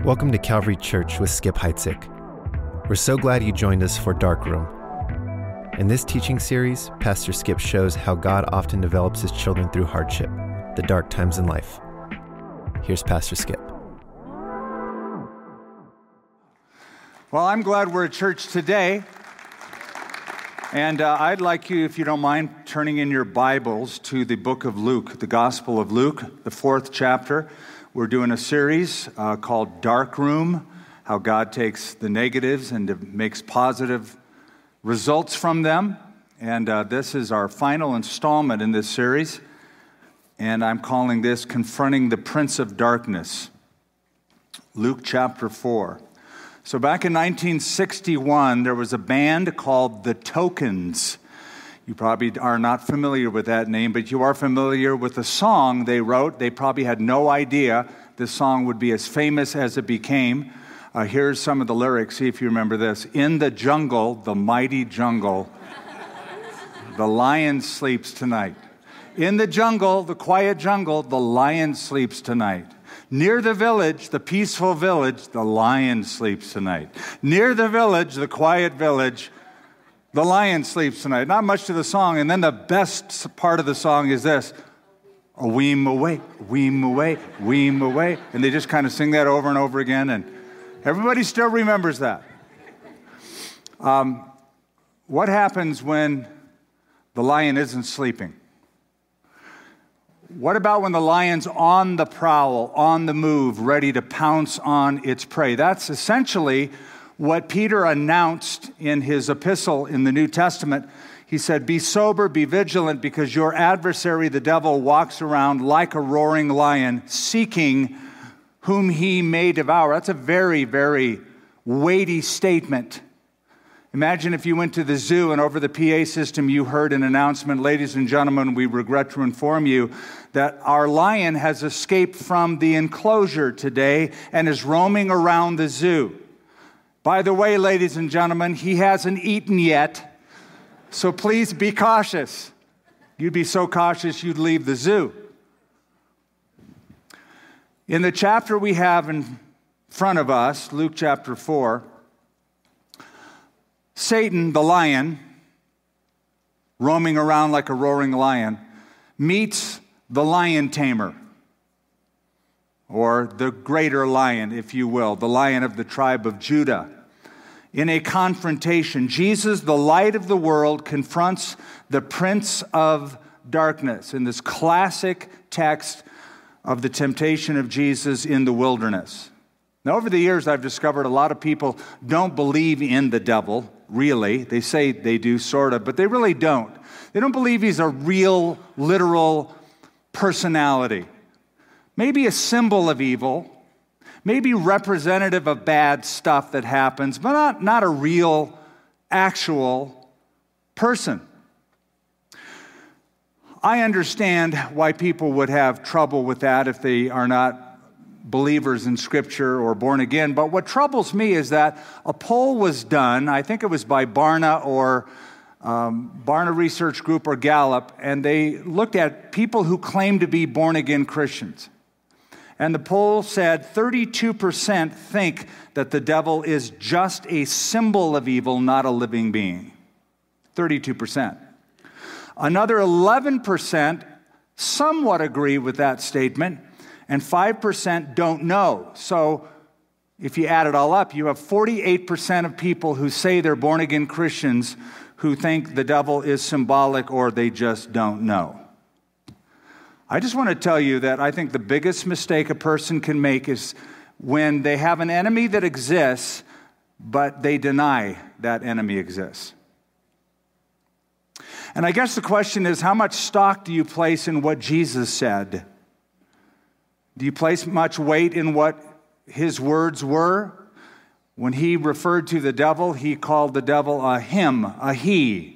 Welcome to Calvary Church with Skip Heitzig. We're so glad you joined us for Dark Room. In this teaching series, Pastor Skip shows how God often develops his children through hardship, the dark times in life. Here's Pastor Skip. Well, I'm glad we're at church today. And I'd like you, if you don't mind, turning in your Bibles to the book of Luke, the Gospel of Luke, the 4th chapter. We're doing a series called Dark Room, how God takes the negatives and makes positive results from them. And this is our final installment in this series. And I'm calling this Confronting the Prince of Darkness, Luke chapter 4. So back in 1961, there was a band called The Tokens. You probably are not familiar with that name, but you are familiar with the song they wrote. They probably had no idea this song would be as famous as it became. Here's some of the lyrics, see if you remember this. In the jungle, the mighty jungle, the lion sleeps tonight. In the jungle, the quiet jungle, the lion sleeps tonight. Near the village, the peaceful village, the lion sleeps tonight. Near the village, the quiet village, the lion sleeps tonight. Not much to the song. And then the best part of the song is this. A weem away, weem away, weem away. And they just kind of sing that over and over again. And everybody still remembers that. What happens when the lion isn't sleeping? What about when the lion's on the prowl, on the move, ready to pounce on its prey? That's essentially what Peter announced in his epistle in the New Testament. He said, be sober, be vigilant, because your adversary, the devil, walks around like a roaring lion, seeking whom he may devour. That's a very, very weighty statement. Imagine if you went to the zoo and over the PA system you heard an announcement, ladies and gentlemen, we regret to inform you that our lion has escaped from the enclosure today and is roaming around the zoo. By the way, ladies and gentlemen, he hasn't eaten yet, so please be cautious. You'd be so cautious you'd leave the zoo. In the chapter we have in front of us, Luke chapter 4, Satan, the lion, roaming around like a roaring lion, meets the lion tamer, or the greater lion, if you will, the lion of the tribe of Judah. In a confrontation, Jesus, the light of the world, confronts the prince of darkness in this classic text of the temptation of Jesus in the wilderness. Now, over the years, I've discovered a lot of people don't believe in the devil, really. They say they do, sort of, but they really don't. They don't believe he's a real, literal personality. Maybe a symbol of evil, maybe representative of bad stuff that happens, but not a real, actual person. I understand why people would have trouble with that if they are not believers in Scripture or born again. But what troubles me is that a poll was done, I think it was by Barna or Barna Research Group or Gallup, and they looked at people who claim to be born again Christians. And the poll said 32% think that the devil is just a symbol of evil, not a living being. 32%. Another 11% somewhat agree with that statement, and 5% don't know. So if you add it all up, you have 48% of people who say they're born-again Christians who think the devil is symbolic or they just don't know. I just want to tell you that I think the biggest mistake a person can make is when they have an enemy that exists, but they deny that enemy exists. And I guess the question is, how much stock do you place in what Jesus said? Do you place much weight in what his words were? When he referred to the devil, he called the devil a him, a he.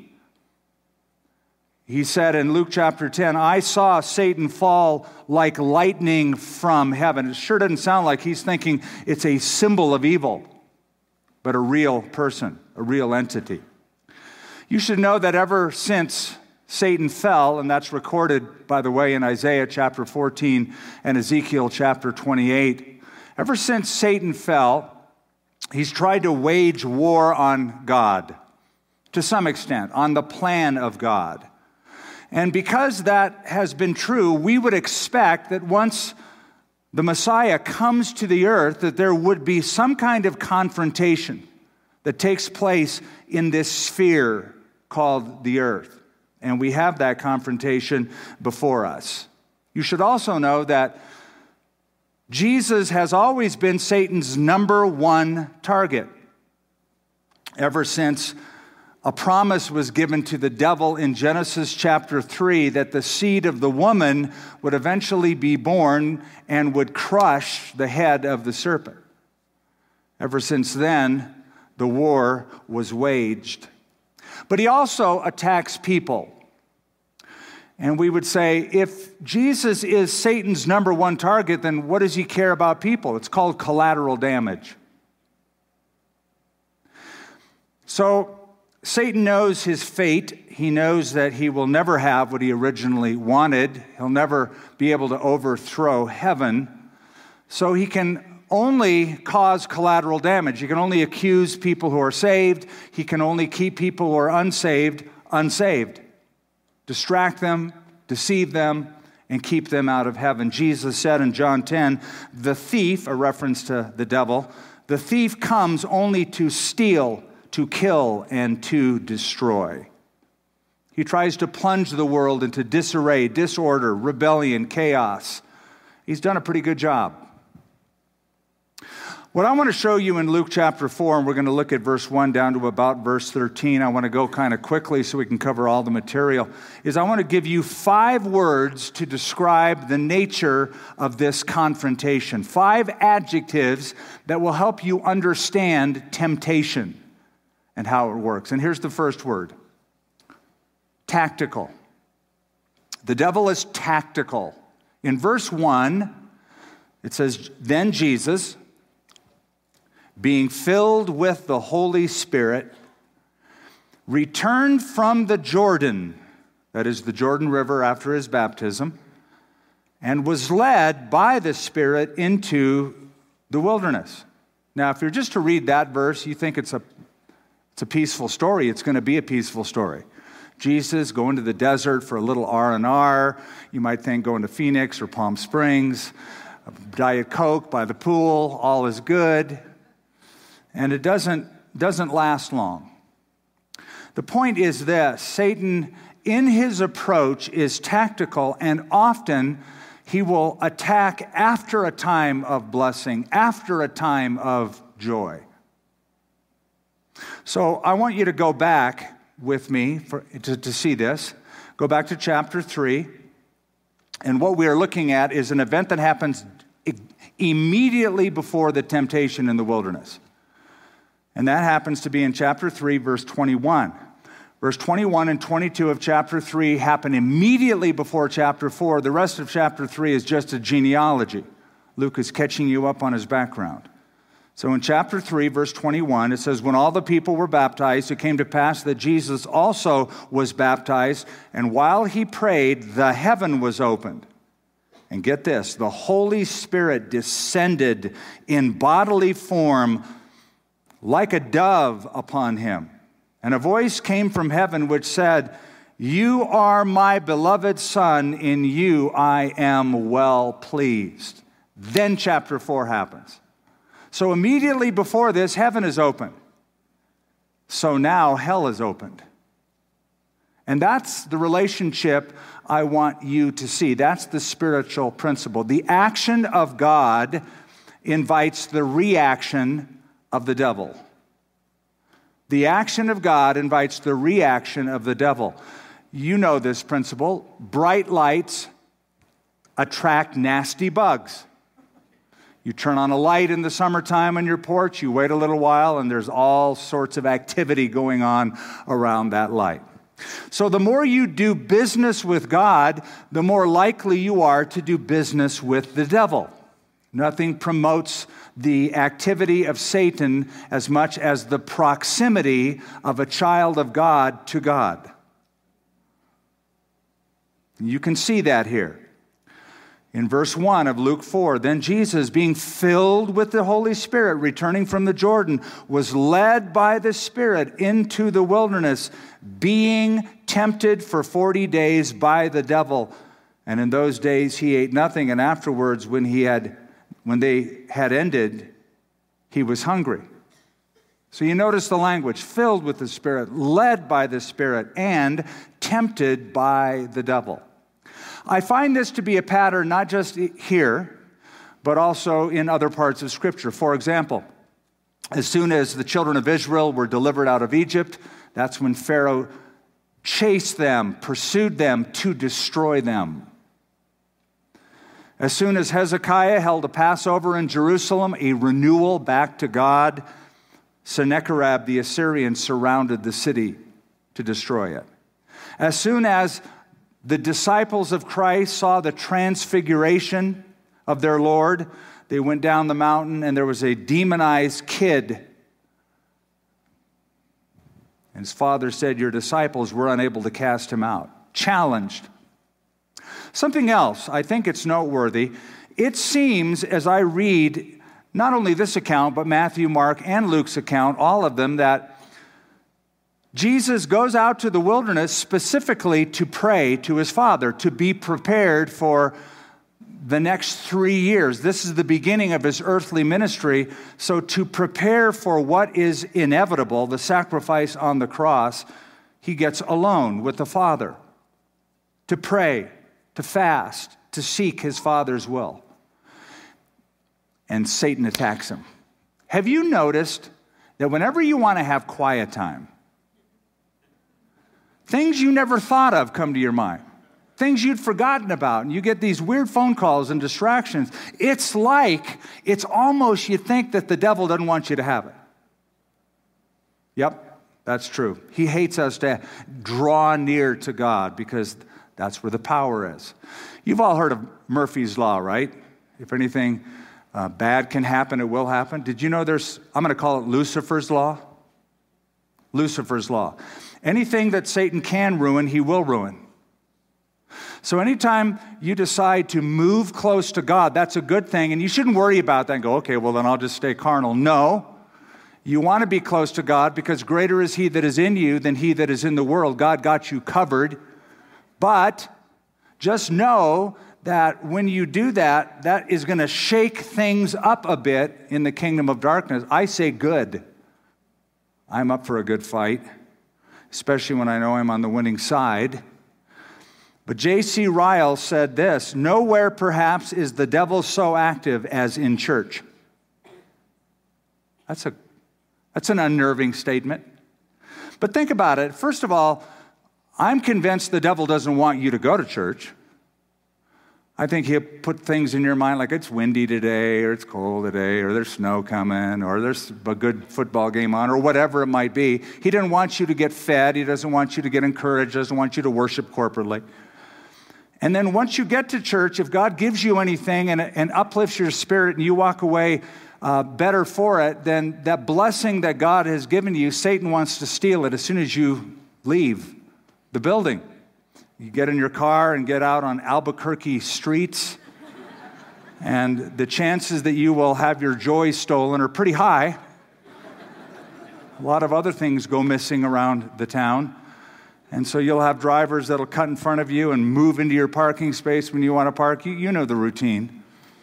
He said in Luke chapter 10, I saw Satan fall like lightning from heaven. It sure doesn't sound like he's thinking it's a symbol of evil, but a real person, a real entity. You should know that ever since Satan fell, and that's recorded, by the way, in Isaiah chapter 14 and Ezekiel chapter 28, Ever since Satan fell, he's tried to wage war on God, to some extent, on the plan of God. And because that has been true, we would expect that once the Messiah comes to the earth, that there would be some kind of confrontation that takes place in this sphere called the earth. And we have that confrontation before us. You should also know that Jesus has always been Satan's number one target. Ever since a promise was given to the devil in Genesis chapter 3 that the seed of the woman would eventually be born and would crush the head of the serpent. Ever since then, the war was waged. But he also attacks people. And we would say, if Jesus is Satan's number one target, then what does he care about people? It's called collateral damage. So Satan knows his fate. He knows that he will never have what he originally wanted. He'll never be able to overthrow heaven. So he can only cause collateral damage. He can only accuse people who are saved. He can only keep people who are unsaved, distract them, deceive them, and keep them out of heaven. Jesus said in John 10, the thief, a reference to the devil, the thief comes only to steal, to kill, and to destroy. He tries to plunge the world into disarray, disorder, rebellion, chaos. He's done a pretty good job. What I want to show you in Luke chapter 4, and we're going to look at verse 1 down to about verse 13. I want to go kind of quickly so we can cover all the material, is I want to give you 5 words to describe the nature of this confrontation. 5 adjectives that will help you understand temptation and how it works. And here's the first word: tactical. The devil is tactical. In verse 1, it says, then Jesus, being filled with the Holy Spirit, returned from the Jordan, that is the Jordan River after his baptism, and was led by the Spirit into the wilderness. Now, if you're just to read that verse, you think it's a peaceful story. It's going to be a peaceful story. Jesus going to the desert for a little R&R. You might think going to Phoenix or Palm Springs, Diet Coke by the pool, all is good. And it doesn't last long. The point is this: Satan, in his approach, is tactical, and often he will attack after a time of blessing, after a time of joy. So I want you to go back with me to see this. Go back to chapter 3. And what we are looking at is an event that happens immediately before the temptation in the wilderness. And that happens to be in chapter 3, verse 21. Verse 21 and 22 of chapter 3 happen immediately before chapter 4. The rest of chapter 3 is just a genealogy. Luke is catching you up on his background. So in chapter 3, verse 21, it says, when all the people were baptized, it came to pass that Jesus also was baptized, and while he prayed, the heaven was opened. And get this, the Holy Spirit descended in bodily form like a dove upon him. And a voice came from heaven which said, you are my beloved Son, in you I am well pleased. Then chapter 4 happens. So immediately before this, heaven is open. So now hell is opened. And that's the relationship I want you to see. That's the spiritual principle. The action of God invites the reaction of the devil. The action of God invites the reaction of the devil. You know this principle. Bright lights attract nasty bugs. You turn on a light in the summertime on your porch, you wait a little while, and there's all sorts of activity going on around that light. So the more you do business with God, the more likely you are to do business with the devil. Nothing promotes the activity of Satan as much as the proximity of a child of God to God. You can see that here. In verse 1 of Luke 4, then Jesus, being filled with the Holy Spirit, returning from the Jordan, was led by the Spirit into the wilderness, being tempted for 40 days by the devil. And in those days he ate nothing, and afterwards, when they had ended, he was hungry. So you notice the language, filled with the Spirit, led by the Spirit, and tempted by the devil. I find this to be a pattern not just here, but also in other parts of Scripture. For example, as soon as the children of Israel were delivered out of Egypt, that's when Pharaoh chased them, pursued them to destroy them. As soon as Hezekiah held a Passover in Jerusalem, a renewal back to God, Sennacherib the Assyrian surrounded the city to destroy it. As soon as the disciples of Christ saw the transfiguration of their Lord, they went down the mountain and there was a demonized kid. And his father said, your disciples were unable to cast him out. Challenged. Something else, I think it's noteworthy. It seems, as I read not only this account, but Matthew, Mark, and Luke's account, all of them, that Jesus goes out to the wilderness specifically to pray to his Father, to be prepared for the next 3 years. This is the beginning of his earthly ministry. So to prepare for what is inevitable, the sacrifice on the cross, he gets alone with the Father to pray, to fast, to seek his Father's will. And Satan attacks him. Have you noticed that whenever you want to have quiet time, things you never thought of come to your mind? Things you'd forgotten about, and you get these weird phone calls and distractions. It's almost you think that the devil doesn't want you to have it. Yep, that's true. He hates us to draw near to God because that's where the power is. You've all heard of Murphy's Law, right? If anything bad can happen, it will happen. Did you know I'm going to call it Lucifer's Law? Lucifer's Law. Anything that Satan can ruin, he will ruin. So anytime you decide to move close to God, that's a good thing, and you shouldn't worry about that and go, okay, well, then I'll just stay carnal. No. You want to be close to God because greater is he that is in you than he that is in the world. God got you covered. But just know that when you do that, that is going to shake things up a bit in the kingdom of darkness. I say good. I'm up for a good fight, especially when I know I'm on the winning side. But J.C. Ryle said this, nowhere perhaps is the devil so active as in church. That's an unnerving statement. But think about it. First of all, I'm convinced the devil doesn't want you to go to church. I think he'll put things in your mind like it's windy today, or it's cold today, or there's snow coming, or there's a good football game on, or whatever it might be. He doesn't want you to get fed. He doesn't want you to get encouraged. He doesn't want you to worship corporately. And then once you get to church, if God gives you anything and uplifts your spirit and you walk away better for it, then that blessing that God has given you, Satan wants to steal it as soon as you leave the building. You get in your car and get out on Albuquerque streets, and the chances that you will have your joy stolen are pretty high. A lot of other things go missing around the town. And so you'll have drivers that'll cut in front of you and move into your parking space when you want to park. You know the routine.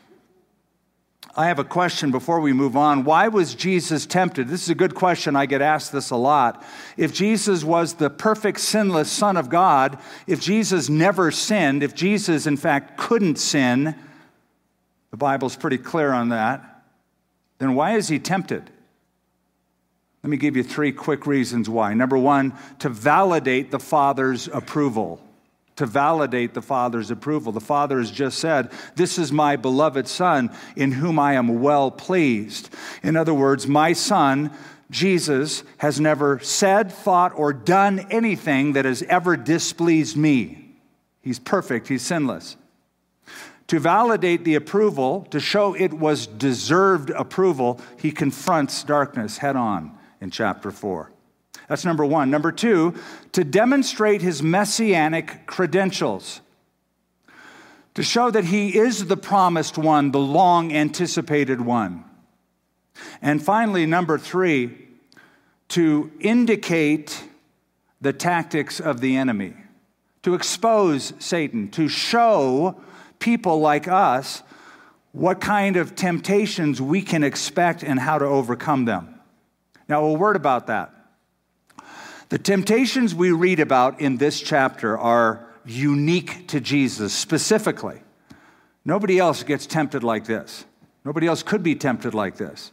I have a question before we move on. Why was Jesus tempted? This is a good question. I get asked this a lot. If Jesus was the perfect, sinless Son of God, if Jesus never sinned, if Jesus, in fact, couldn't sin, the Bible's pretty clear on that, then why is he tempted? Let me give you 3 quick reasons why. Number 1, to validate the Father's approval. To validate the Father's approval. The Father has just said, this is my beloved Son in whom I am well pleased. In other words, my Son, Jesus, has never said, thought, or done anything that has ever displeased me. He's perfect. He's sinless. To validate the approval, to show it was deserved approval, he confronts darkness head on in chapter 4. That's number 1. Number 2, to demonstrate his messianic credentials. to show that he is the promised one, the long anticipated one. And finally, number 3, to indicate the tactics of the enemy, to expose Satan, to show people like us what kind of temptations we can expect and how to overcome them. Now, a word about that. The temptations we read about in this chapter are unique to Jesus specifically. Nobody else gets tempted like this. Nobody else could be tempted like this.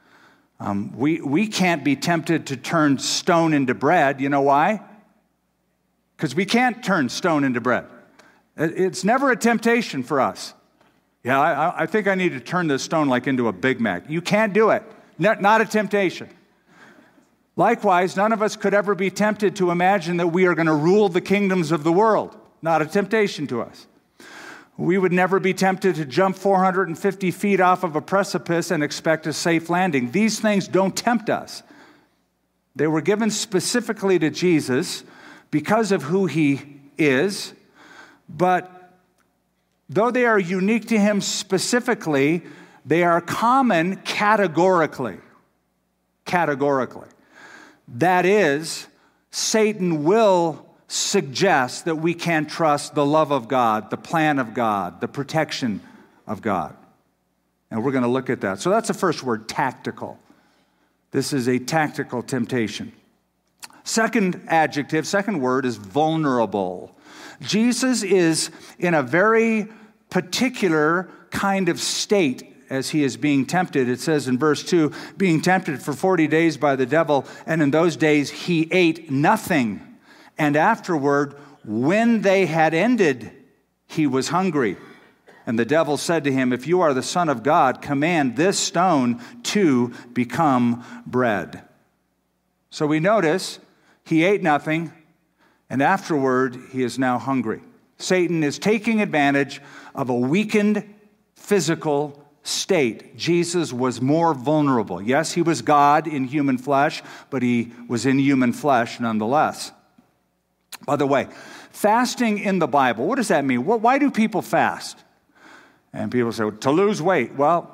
We can't be tempted to turn stone into bread. You know why? Because we can't turn stone into bread. It's never a temptation for us. Yeah, I think I need to turn this stone like into a Big Mac. You can't do it. Not a temptation. Likewise, none of us could ever be tempted to imagine that we are going to rule the kingdoms of the world. Not a temptation to us. We would never be tempted to jump 450 feet off of a precipice and expect a safe landing. These things don't tempt us. They were given specifically to Jesus because of who he is, but though they are unique to him specifically, they are common categorically. Categorically. That is, Satan will suggest that we can't trust the love of God, the plan of God, the protection of God. And we're going to look at that. So that's the first word, tactical. This is a tactical temptation. Second word is vulnerable. Jesus is in a very particular kind of state as he is being tempted. It says in verse 2, being tempted for 40 days by the devil, and in those days he ate nothing. And afterward, when they had ended, he was hungry. And the devil said to him, if you are the Son of God, command this stone to become bread. So we notice he ate nothing, and afterward he is now hungry. Satan is taking advantage of a weakened physical state. Jesus was more vulnerable. Yes, he was God in human flesh, but he was in human flesh nonetheless. By the way, fasting in the Bible, what does that mean? Why do people fast? And people say, to lose weight. Well,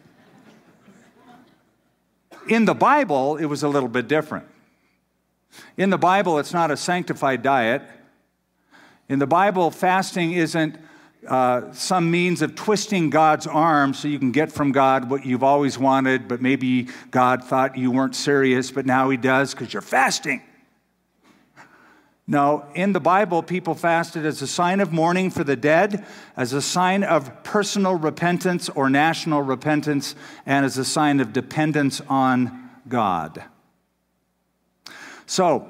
in the Bible, it was a little bit different. In the Bible, it's not a sanctified diet. In the Bible, fasting isn't some means of twisting God's arm so you can get from God what you've always wanted, but maybe God thought you weren't serious, but now he does because you're fasting. No, in the Bible, people fasted as a sign of mourning for the dead, as a sign of personal repentance or national repentance, and as a sign of dependence on God. So,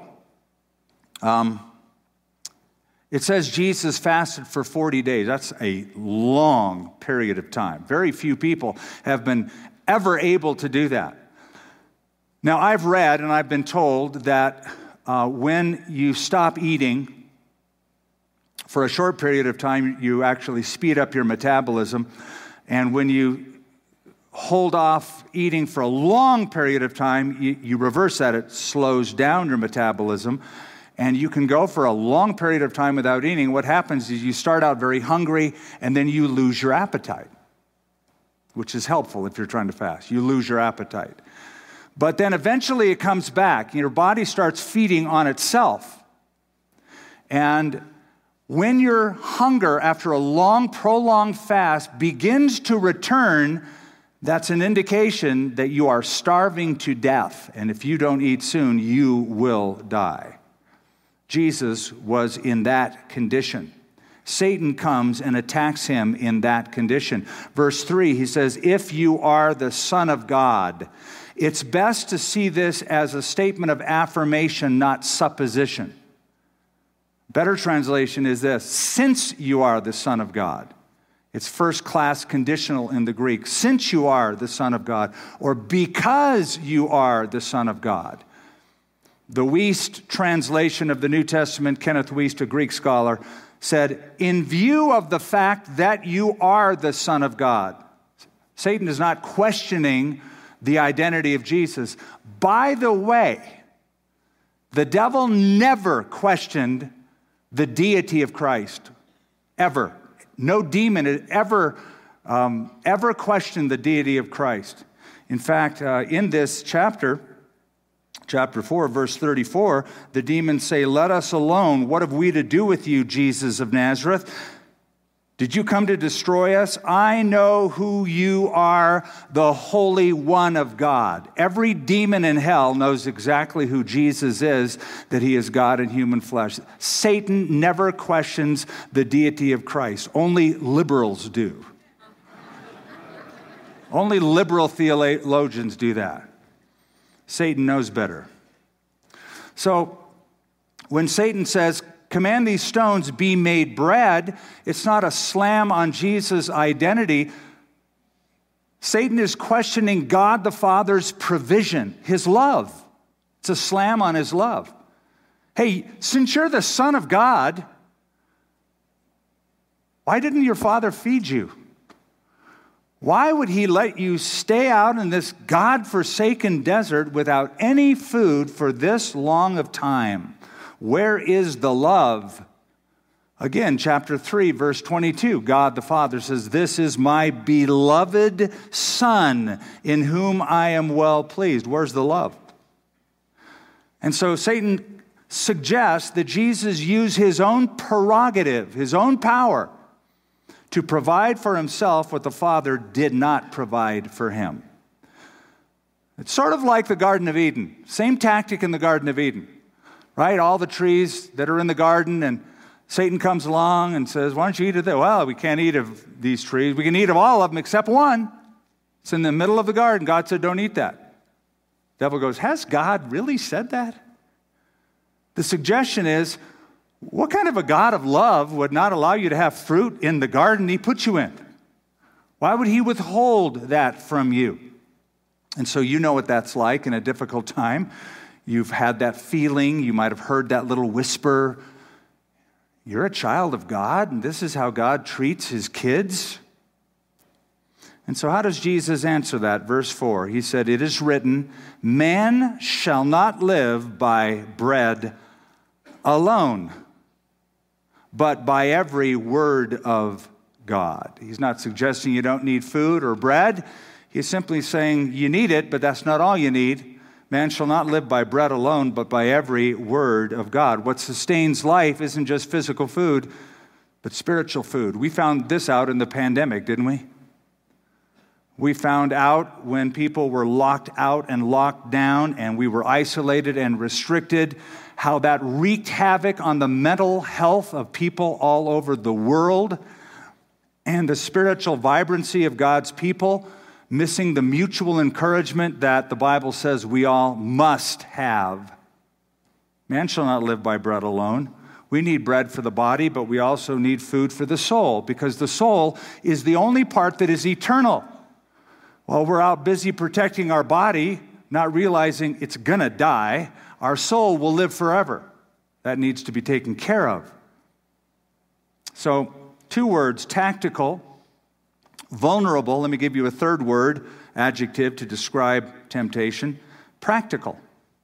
it says Jesus fasted for 40 days. That's a long period of time. Very few people have been ever able to do that. Now, I've read and I've been told that when you stop eating for a short period of time, you actually speed up your metabolism. And when you hold off eating for a long period of time, you reverse that. It slows down your metabolism. And you can go for a long period of time without eating. What happens is you start out very hungry, and then you lose your appetite, which is helpful if you're trying to fast. You lose your appetite. But then eventually it comes back. Your body starts feeding on itself. And when your hunger after a long, prolonged fast begins to return, that's an indication that you are starving to death. And if you don't eat soon, you will die. Jesus was in that condition. Satan comes and attacks him in that condition. Verse 3, he says, if you are the Son of God. It's best to see this as a statement of affirmation, not supposition. Better translation is this: since you are the Son of God. It's first-class conditional in the Greek. Since you are the Son of God, or because you are the Son of God. The Wuest translation of the New Testament, Kenneth Wuest, a Greek scholar, said, in view of the fact that you are the Son of God. Satan is not questioning the identity of Jesus. By the way, the devil never questioned the deity of Christ. Ever. No demon had ever questioned the deity of Christ. In fact, in this chapter 4, verse 34, the demons say, "Let us alone. What have we to do with you, Jesus of Nazareth? Did you come to destroy us? I know who you are, the Holy One of God." Every demon in hell knows exactly who Jesus is, that he is God in human flesh. Satan never questions the deity of Christ. Only liberals do. Only liberal theologians do that. Satan knows better. So when Satan says, "Command these stones be made bread," it's not a slam on Jesus' identity. Satan is questioning God the Father's provision, his love. It's a slam on his love. Hey, since you're the Son of God, why didn't your Father feed you? Why would he let you stay out in this God-forsaken desert without any food for this long of time? Where is the love? Again, chapter 3, verse 22, God the Father says, "This is my beloved Son, in whom I am well pleased." Where's the love? And so Satan suggests that Jesus use his own prerogative, his own power, to provide for himself what the Father did not provide for him. It's sort of like the Garden of Eden. Same tactic in the Garden of Eden, right? All the trees that are in the garden, and Satan comes along and says, "Why don't you eat of that?" "Well, we can't eat of these trees. We can eat of all of them except one. It's in the middle of the garden. God said, don't eat that." The devil goes, "Has God really said that?" The suggestion is, what kind of a God of love would not allow you to have fruit in the garden he put you in? Why would he withhold that from you? And so you know what that's like in a difficult time. You've had that feeling. You might have heard that little whisper. You're a child of God, and this is how God treats his kids. And so how does Jesus answer that? Verse 4, he said, "It is written, man shall not live by bread alone, but by every word of God." He's not suggesting you don't need food or bread. He's simply saying you need it, but that's not all you need. Man shall not live by bread alone, but by every word of God. What sustains life isn't just physical food, but spiritual food. We found this out in the pandemic, didn't we? We found out when people were locked out and locked down and we were isolated and restricted, how that wreaked havoc on the mental health of people all over the world and the spiritual vibrancy of God's people, missing the mutual encouragement that the Bible says we all must have. Man shall not live by bread alone. We need bread for the body, but we also need food for the soul, because the soul is the only part that is eternal. While we're out busy protecting our body, not realizing it's gonna die, our soul will live forever. That needs to be taken care of. So, 2 words, tactical, vulnerable. Let me give you a third word, adjective, to describe temptation. Practical.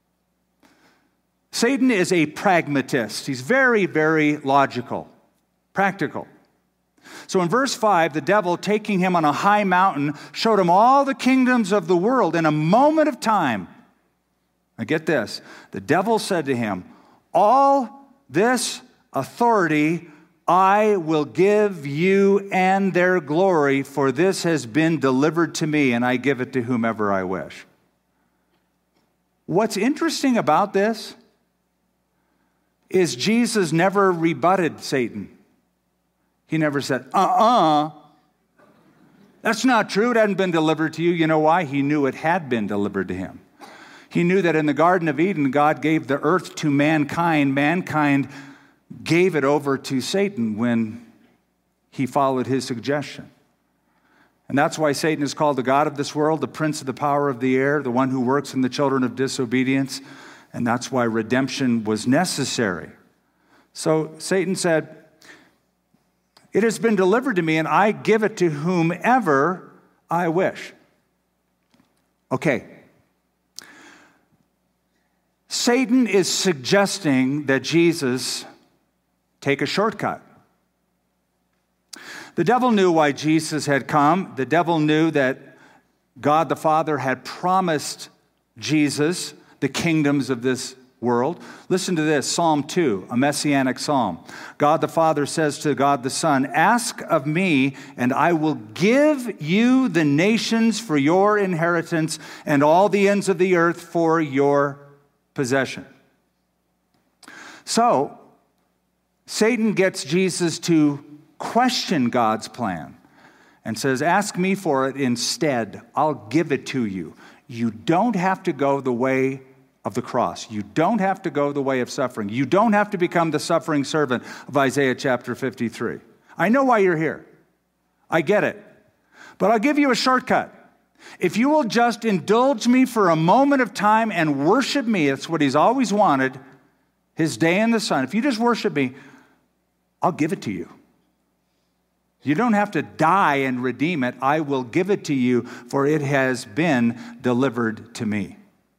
Satan is a pragmatist. He's very, very logical. Practical. So in verse 5, the devil, taking him on a high mountain, showed him all the kingdoms of the world in a moment of time. Now get this. The devil said to him, "All this authority I will give you and their glory, for this has been delivered to me, and I give it to whomever I wish." What's interesting about this is Jesus never rebutted Satan. He never said, that's not true. It hadn't been delivered to you. You know why? He knew it had been delivered to him. He knew that in the Garden of Eden, God gave the earth to mankind. Mankind gave it over to Satan when he followed his suggestion. And that's why Satan is called the god of this world, the prince of the power of the air, the one who works in the children of disobedience. And that's why redemption was necessary. So Satan said, "It has been delivered to me, and I give it to whomever I wish." Okay. Satan is suggesting that Jesus take a shortcut. The devil knew why Jesus had come. The devil knew that God the Father had promised Jesus the kingdoms of this world. Listen to this, Psalm 2, a messianic psalm. God the Father says to God the Son, "Ask of me, and I will give you the nations for your inheritance and all the ends of the earth for your possession." So, Satan gets Jesus to question God's plan and says, "Ask me for it instead. I'll give it to you. You don't have to go the way of the cross. You don't have to go the way of suffering. You don't have to become the suffering servant of Isaiah chapter 53. I know why you're here. I get it. But I'll give you a shortcut. If you will just indulge me for a moment of time and worship me," it's what he's always wanted, his day in the sun. If you just worship me, I'll give it to you. You don't have to die and redeem it. I will give it to you, for it has been delivered to me.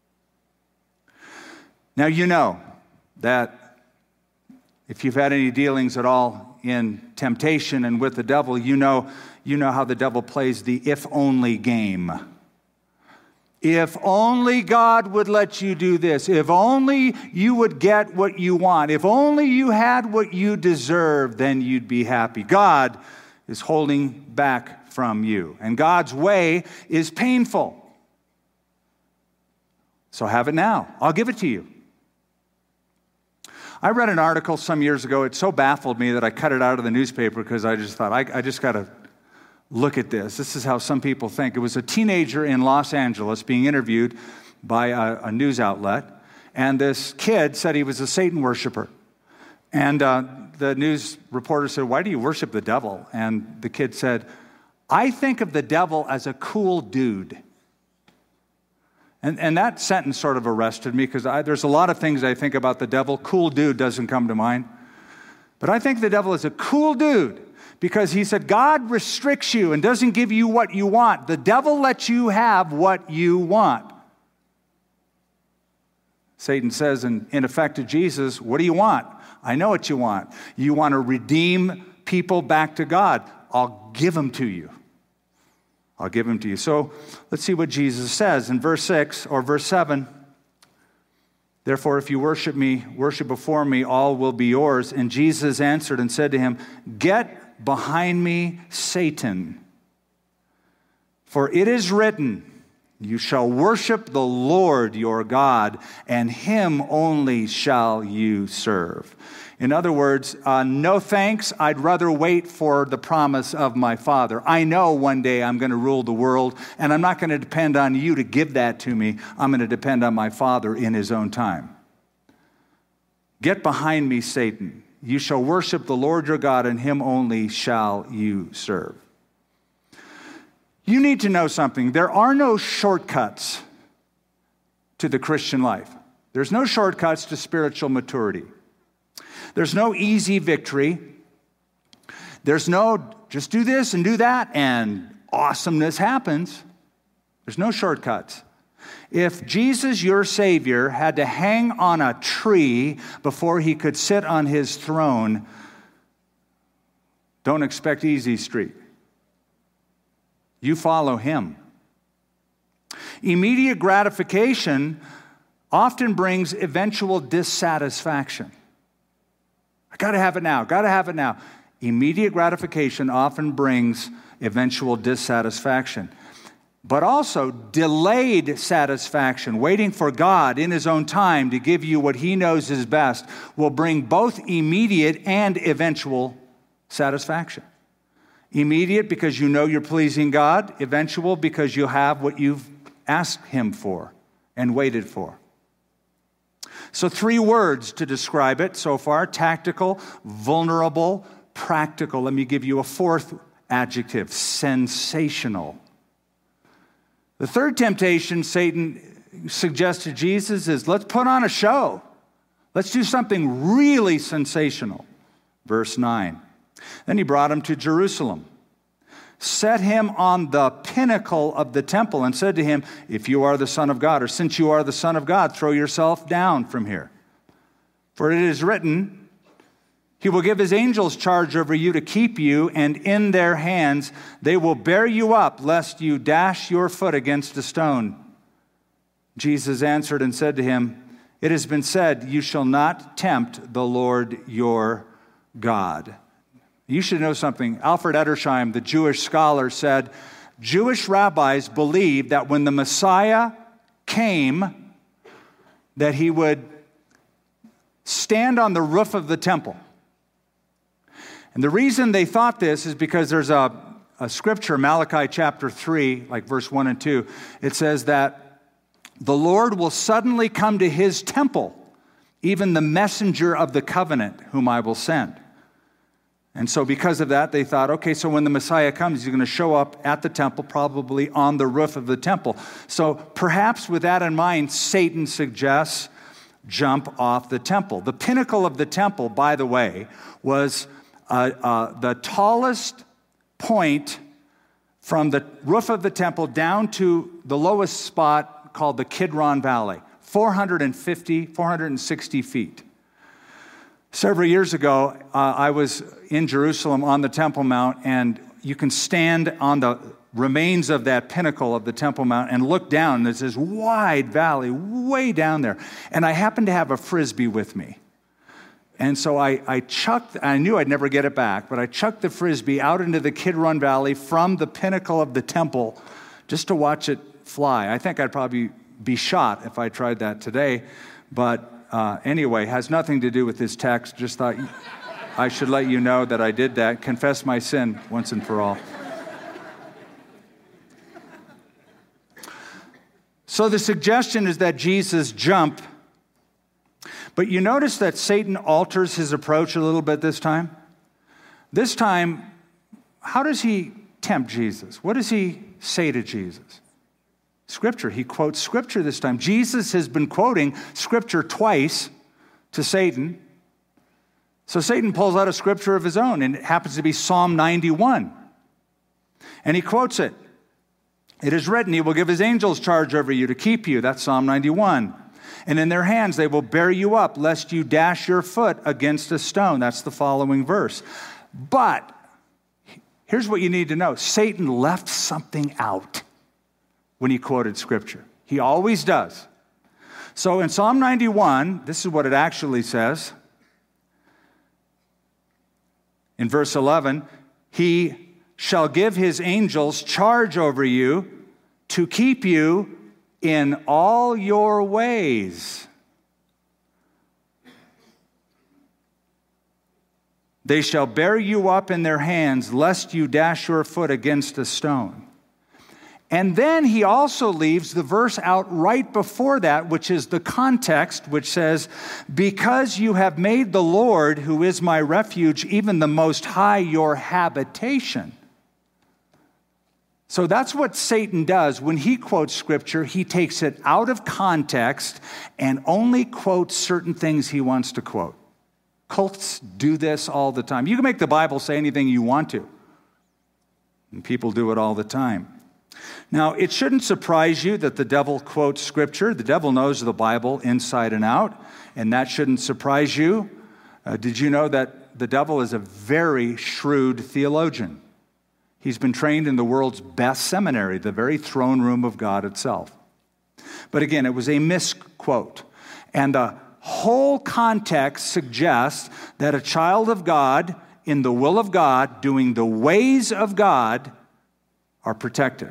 Now, you know that if you've had any dealings at all in temptation and with the devil, you know how the devil plays the if-only game. If only God would let you do this. If only you would get what you want. If only you had what you deserve, then you'd be happy. God is holding back from you. And God's way is painful. So have it now. I'll give it to you. I read an article some years ago. It so baffled me that I cut it out of the newspaper because I just thought, I just got to look at this. This is how some people think. It was a teenager in Los Angeles being interviewed by a news outlet. And this kid said he was a Satan worshiper. And the news reporter said, "Why do you worship the devil?" And the kid said, "I think of the devil as a cool dude." And that sentence sort of arrested me because there's a lot of things I think about the devil. Cool dude doesn't come to mind. But I think the devil is a cool dude because he said God restricts you and doesn't give you what you want. The devil lets you have what you want. Satan says, in effect to Jesus, "What do you want? I know what you want. You want to redeem people back to God. I'll give them to you. I'll give them to you." So let's see what Jesus says in verse 6 or verse 7. "Therefore, if you worship me, worship before me, all will be yours." And Jesus answered and said to him, "Get behind me, Satan. For it is written, you shall worship the Lord your God, and him only shall you serve." In other words, no thanks. I'd rather wait for the promise of my Father. I know one day I'm going to rule the world, and I'm not going to depend on you to give that to me. I'm going to depend on my Father in his own time. "Get behind me, Satan. You shall worship the Lord your God, and him only shall you serve." You need to know something. There are no shortcuts to the Christian life. There's no shortcuts to spiritual maturity. There's no easy victory. There's no just do this and do that and awesomeness happens. There's no shortcuts. If Jesus, your Savior, had to hang on a tree before he could sit on his throne, don't expect easy street. You follow him. Immediate gratification often brings eventual dissatisfaction. I got to have it now, got to have it now. Immediate gratification often brings eventual dissatisfaction. But also delayed satisfaction, waiting for God in his own time to give you what he knows is best, will bring both immediate and eventual satisfaction. Immediate because you know you're pleasing God. Eventual because you have what you've asked him for and waited for. So 3 words to describe it so far: tactical, vulnerable, practical. Let me give you a 4th adjective: sensational. The 3rd temptation Satan suggests to Jesus is, let's put on a show. Let's do something really sensational. Verse 9. Then he brought him to Jerusalem, set him on the pinnacle of the temple, and said to him, "If you are the Son of God, or since you are the Son of God, throw yourself down from here. For it is written, He will give his angels charge over you to keep you, and in their hands they will bear you up, lest you dash your foot against a stone. Jesus answered and said to him, it has been said, you shall not tempt the Lord your God. You should know something. Alfred Edersheim, the Jewish scholar, said, Jewish rabbis believed that when the Messiah came, that he would stand on the roof of the temple. And the reason they thought this is because there's a scripture, Malachi chapter 3, like verse 1 and 2. It says that the Lord will suddenly come to his temple, even the messenger of the covenant whom I will send. And so because of that, they thought, okay, so when the Messiah comes, he's going to show up at the temple, probably on the roof of the temple. So perhaps with that in mind, Satan suggests jump off the temple. The pinnacle of the temple, by the way, was the tallest point from the roof of the temple down to the lowest spot called the Kidron Valley, 460 feet. Several years ago, I was in Jerusalem on the Temple Mount, and you can stand on the remains of that pinnacle of the Temple Mount and look down. There's this wide valley way down there. And I happened to have a Frisbee with me. And so I knew I'd never get it back, but I chucked the Frisbee out into the Kidron Valley from the pinnacle of the temple just to watch it fly. I think I'd probably be shot if I tried that today. But anyway, has nothing to do with this text. Just thought I should let you know that I did that. Confess my sin once and for all. So the suggestion is that Jesus jump. But you notice that Satan alters his approach a little bit this time. This time, how does he tempt Jesus? What does he say to Jesus? Scripture. He quotes Scripture this time. Jesus has been quoting Scripture twice to Satan. So Satan pulls out a Scripture of his own, and it happens to be Psalm 91. And he quotes it. It is written, he will give his angels charge over you to keep you. That's Psalm 91. And in their hands they will bear you up, lest you dash your foot against a stone. That's the following verse. But here's what you need to know. Satan left something out when he quoted Scripture. He always does. So in Psalm 91, this is what it actually says. In verse 11, he shall give his angels charge over you to keep you in all your ways. They shall bear you up in their hands, lest you dash your foot against a stone. And then he also leaves the verse out right before that, which is the context, which says, because you have made the Lord, who is my refuge, even the Most High, your habitation. So that's what Satan does. When he quotes Scripture, he takes it out of context and only quotes certain things he wants to quote. Cults do this all the time. You can make the Bible say anything you want to. And people do it all the time. Now, it shouldn't surprise you that the devil quotes Scripture. The devil knows the Bible inside and out, and that shouldn't surprise you. Did you know that the devil is a very shrewd theologian? He's been trained in the world's best seminary, the very throne room of God itself. But again, it was a misquote. And the whole context suggests that a child of God, in the will of God, doing the ways of God, are protected.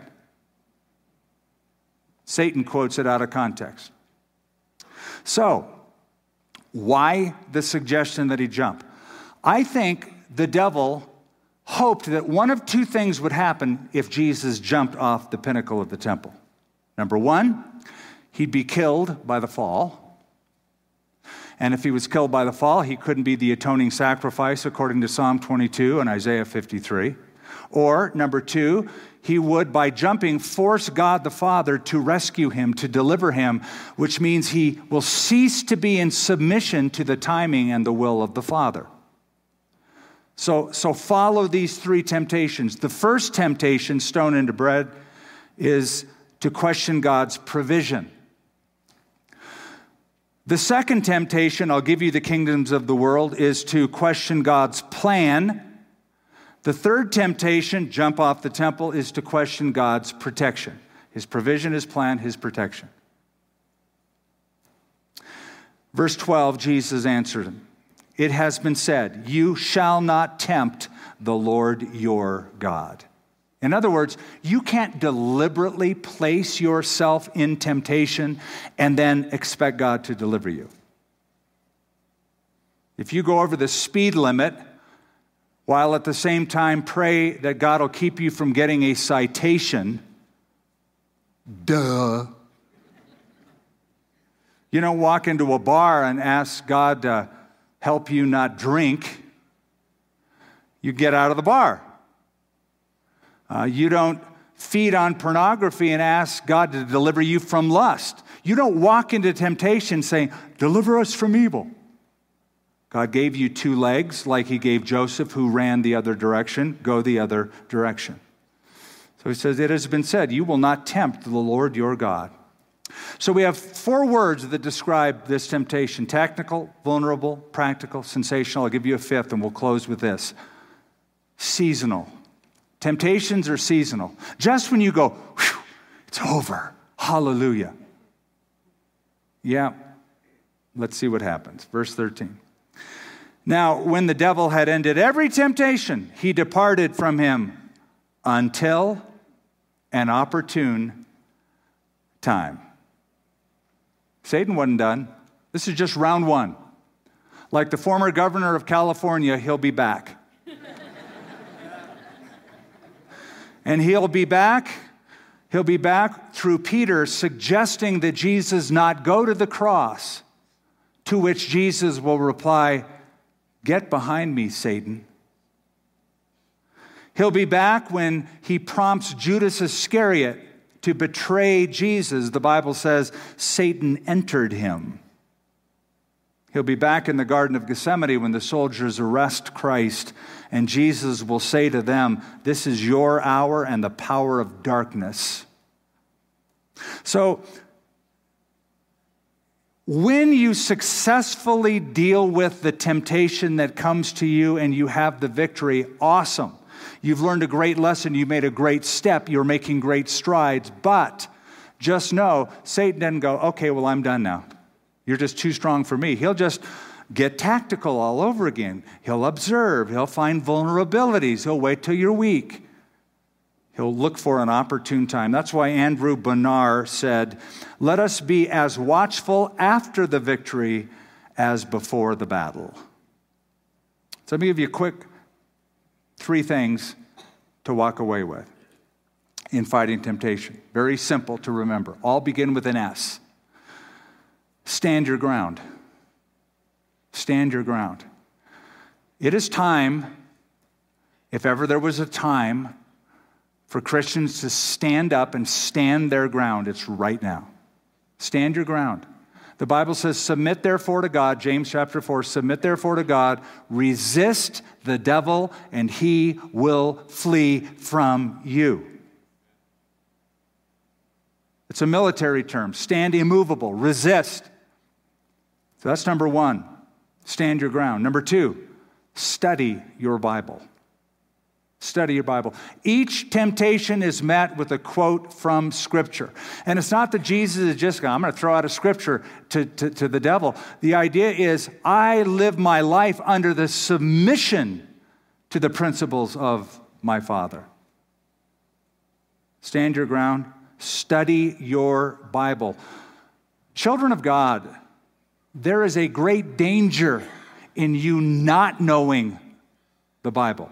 Satan quotes it out of context. So, why the suggestion that he jump? I think the devil hoped that one of two things would happen if Jesus jumped off the pinnacle of the temple. Number one, he'd be killed by the fall. And if he was killed by the fall, he couldn't be the atoning sacrifice according to Psalm 22 and Isaiah 53. Or, number two, he would, by jumping, force God the Father to rescue him, to deliver him, which means he will cease to be in submission to the timing and the will of the Father. So follow these three temptations. The first temptation, stone into bread, is to question God's provision. The second temptation, I'll give you the kingdoms of the world, is to question God's plan. The third temptation, jump off the temple, is to question God's protection. His provision, His plan, His protection. Verse 12, Jesus answered him, "It has been said, you shall not tempt the Lord your God." In other words, you can't deliberately place yourself in temptation and then expect God to deliver you. If you go over the speed limit, while at the same time pray that God will keep you from getting a citation, duh. You don't walk into a bar and ask God to help you not drink. You get out of the bar. You don't feed on pornography and ask God to deliver you from lust. You don't walk into temptation saying, "Deliver us from evil." God gave you two legs like He gave Joseph, who ran the other direction. Go the other direction. So He says, "It has been said, you will not tempt the Lord your God." So we have four words that describe this temptation: technical, vulnerable, practical, sensational. I'll give you a fifth and we'll close with this. Seasonal. Temptations are seasonal. Just when you go, "Whew, it's over, hallelujah." Yeah, let's see what happens. Verse 13. "Now, when the devil had ended every temptation, he departed from him until an opportune time." Satan wasn't done. This is just round one. Like the former governor of California, he'll be back. And he'll be back through Peter suggesting that Jesus not go to the cross, to which Jesus will reply, "Get behind me, Satan." He'll be back when he prompts Judas Iscariot to betray Jesus. The Bible says Satan entered him. He'll be back in the Garden of Gethsemane when the soldiers arrest Christ, and Jesus will say to them, "This is your hour and the power of darkness." So, when you successfully deal with the temptation that comes to you and you have the victory, awesome. You've learned a great lesson. You made a great step. You're making great strides. But just know, Satan doesn't go, "Okay, well, I'm done now. You're just too strong for me." He'll just get tactical all over again. He'll observe. He'll find vulnerabilities. He'll wait till you're weak. He'll look for an opportune time. That's why Andrew Bonar said, "Let us be as watchful after the victory as before the battle." So let me give you a quick 3 things to walk away with in fighting temptation. Very simple to remember. All begin with an S. Stand your ground. Stand your ground. It is time, if ever there was a time, for Christians to stand up and stand their ground. It's right now. Stand your ground. The Bible says, "Submit therefore to God," James chapter 4, "Submit therefore to God, resist the devil, and he will flee from you." It's a military term. Stand immovable, resist. So that's number 1, stand your ground. Number 2, study your Bible. Study your Bible. Each temptation is met with a quote from Scripture. And it's not that Jesus is just going, "I'm going to throw out a Scripture to the devil." The idea is, I live my life under the submission to the principles of my Father. Stand your ground. Study your Bible. Children of God, there is a great danger in you not knowing the Bible.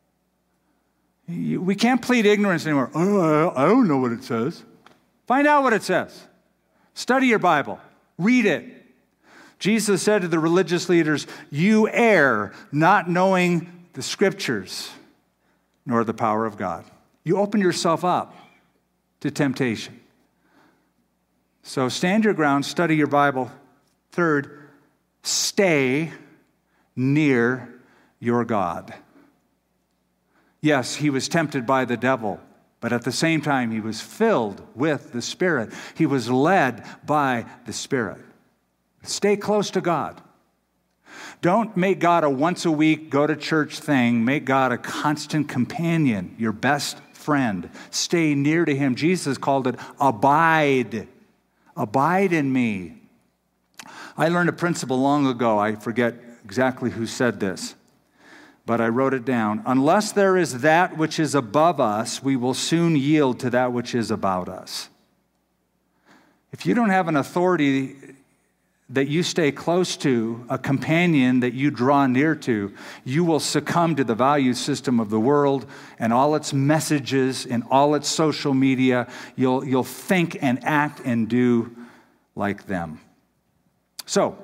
We can't plead ignorance anymore. "Oh, I don't know what it says." Find out what it says. Study your Bible. Read it. Jesus said to the religious leaders, "You err, not knowing the Scriptures, nor the power of God." You open yourself up to temptation. So stand your ground, study your Bible. Third, stay near your God. Yes, he was tempted by the devil, but at the same time, he was filled with the Spirit. He was led by the Spirit. Stay close to God. Don't make God a once-a-week, go-to-church thing. Make God a constant companion, your best friend. Stay near to him. Jesus called it abide. Abide in me. I learned a principle long ago. I forget exactly who said this, but I wrote it down. Unless there is that which is above us, we will soon yield to that which is about us. If you don't have an authority that you stay close to, a companion that you draw near to, you will succumb to the value system of the world and all its messages and all its social media. You'll think and act and do like them. So,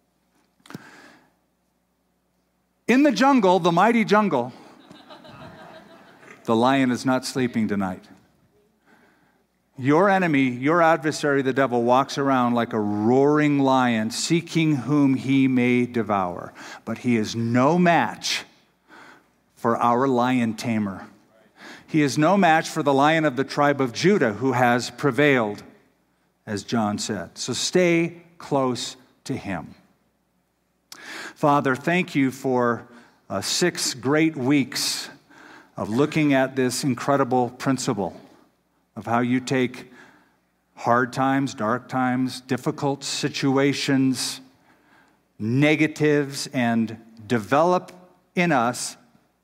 in the jungle, the mighty jungle, the lion is not sleeping tonight. Your enemy, your adversary, the devil, walks around like a roaring lion, seeking whom he may devour. But he is no match for our lion tamer. He is no match for the Lion of the tribe of Judah, who has prevailed, as John said. So stay close to him. Father, thank you for 6 great weeks of looking at this incredible principle of how you take hard times, dark times, difficult situations, negatives, and develop in us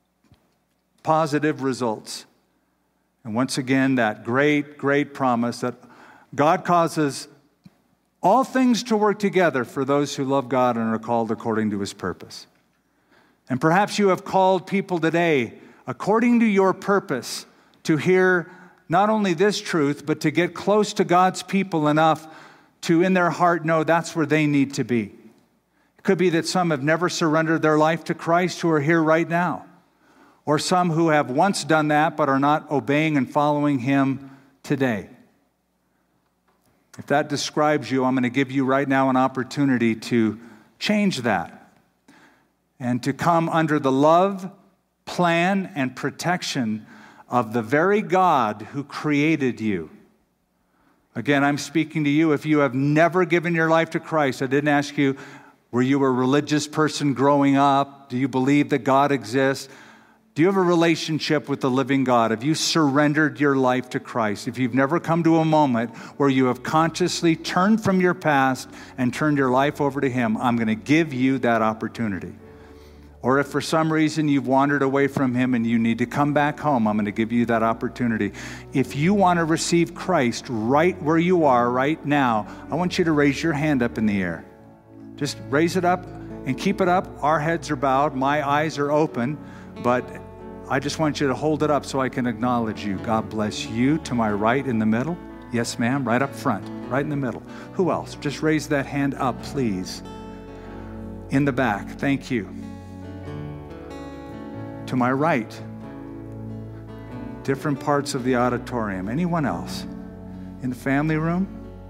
positive results. And once again, that great, great promise that God causes all things to work together for those who love God and are called according to his purpose. And perhaps you have called people today, according to your purpose, to hear not only this truth, but to get close to God's people enough to, in their heart, know that's where they need to be. It could be that some have never surrendered their life to Christ who are here right now, or some who have once done that but are not obeying and following him today. If that describes you, I'm going to give you right now an opportunity to change that and to come under the love, plan, and protection of the very God who created you. Again, I'm speaking to you if you have never given your life to Christ. I didn't ask you, were you a religious person growing up? Do you believe that God exists? Do you have a relationship with the living God? Have you surrendered your life to Christ? If you've never come to a moment where you have consciously turned from your past and turned your life over to him, I'm going to give you that opportunity. Or if for some reason you've wandered away from him and you need to come back home, I'm going to give you that opportunity. If you want to receive Christ right where you are right now, I want you to raise your hand up in the air. Just raise it up and keep it up. Our heads are bowed. My eyes are open. But I just want you to hold it up so I can acknowledge you. God bless you. To my right in the middle. Yes, ma'am. Right up front. Right in the middle. Who else? Just raise that hand up, please. In the back. Thank you. To my right, different parts of the auditorium. Anyone else? In the family room?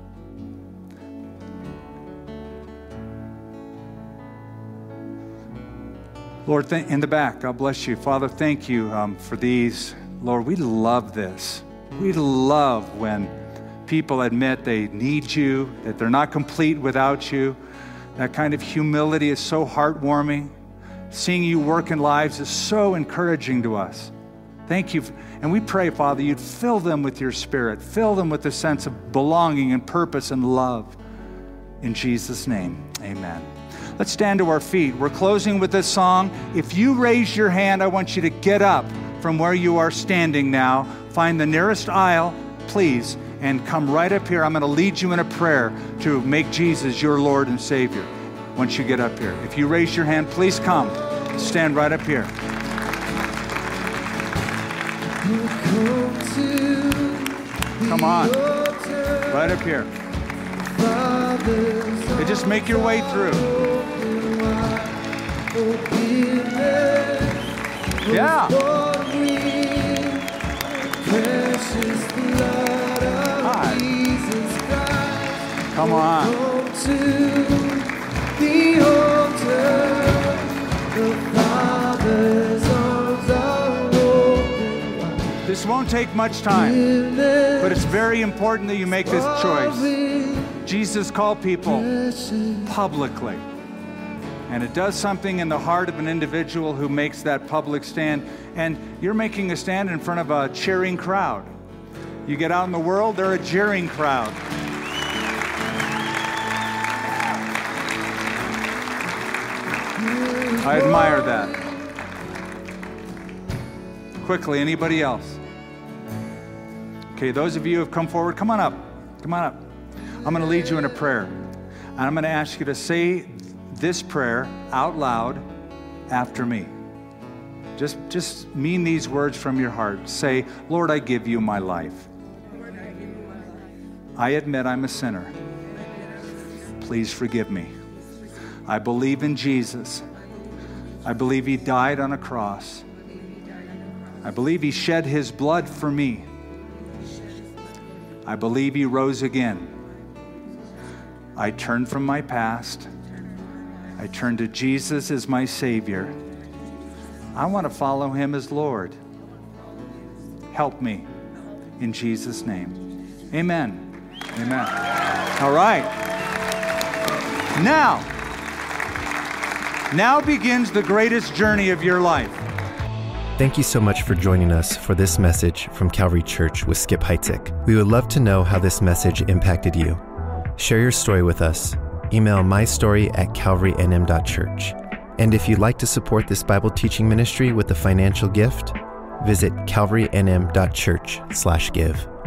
Lord, in the back, God bless you. Father, thank you for these. Lord, we love this. We love when people admit they need you, that they're not complete without you. That kind of humility is so heartwarming. Seeing you work in lives is so encouraging to us. Thank you. And we pray, Father, you'd fill them with your Spirit. Fill them with a sense of belonging and purpose and love. In Jesus' name, amen. Let's stand to our feet. We're closing with this song. If you raise your hand, I want you to get up from where you are standing now. Find the nearest aisle, please, and come right up here. I'm going to lead you in a prayer to make Jesus your Lord and Savior. Once you get up here. If you raise your hand, please come. Stand right up here. Come on. Right up here. Hey, just make your way through. Yeah. Hi. Come on. The altar, the Father's arms are open. This won't take much time, but it's very important that you make this choice. Jesus called people publicly. And it does something in the heart of an individual who makes that public stand. And you're making a stand in front of a cheering crowd. You get out in the world, they're a jeering crowd. I admire that. Quickly, anybody else? Okay, those of you who have come forward, come on up. Come on up. I'm going to lead you in a prayer. And I'm going to ask you to say this prayer out loud after me. Just mean these words from your heart. Say, Lord, I give you my life. I admit I'm a sinner. Please forgive me. I believe in Jesus. I believe he died on a cross. I believe he shed his blood for me. I believe he rose again. I turn from my past. I turn to Jesus as my Savior. I want to follow him as Lord. Help me in Jesus' name. Amen. Amen. All right. Now begins the greatest journey of your life. Thank you so much for joining us for this message from Calvary Church with Skip Heitzig. We would love to know how this message impacted you. Share your story with us. Email mystory@calvarynm.church. And if you'd like to support this Bible teaching ministry with a financial gift, visit calvarynm.church/give.